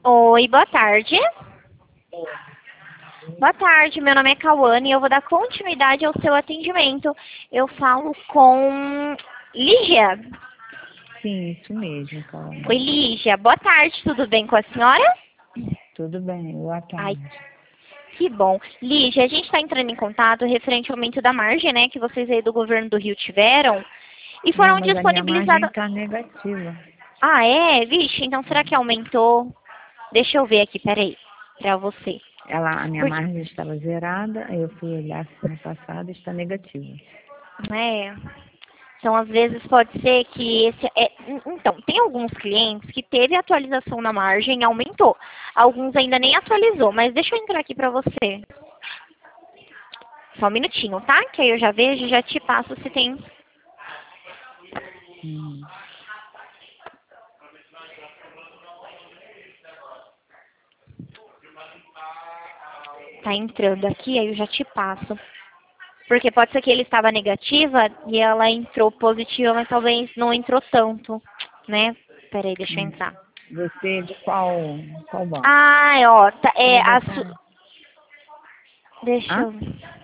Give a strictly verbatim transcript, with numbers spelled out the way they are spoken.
Oi, boa tarde. Boa tarde, meu nome é Cauane e eu vou dar continuidade ao seu atendimento. Eu falo com Lígia. Sim, isso mesmo, Cauane. Oi, Lígia. Boa tarde, tudo bem com a senhora? Tudo bem, boa Ai, tarde. que bom. Lígia, a gente está entrando em contato referente ao aumento da margem, né, que vocês aí do governo do Rio tiveram. E Não, foram mas a minha margem disponibilizadas... está negativa. Ah, é? Vixe, então será que aumentou? Deixa eu ver aqui, peraí, pra você. Ela, a minha Porque... margem estava zerada, aí eu fui olhar semana passada e está negativa. É... Então, às vezes, pode ser que esse... É... Então, tem alguns clientes que teve atualização na margem e aumentou. Alguns ainda nem atualizou, mas deixa eu entrar aqui pra você. Só um minutinho, tá? Que aí eu já vejo e já te passo se tem... Hum. Tá entrando aqui, aí eu já te passo. Porque pode ser que ele estava negativa e ela entrou positiva, mas talvez não entrou tanto, né? Peraí, deixa eu Hum. entrar. Você de qual, qual banco? Ah, ó, tá, é Qual a banco? su... Deixa Hã? eu...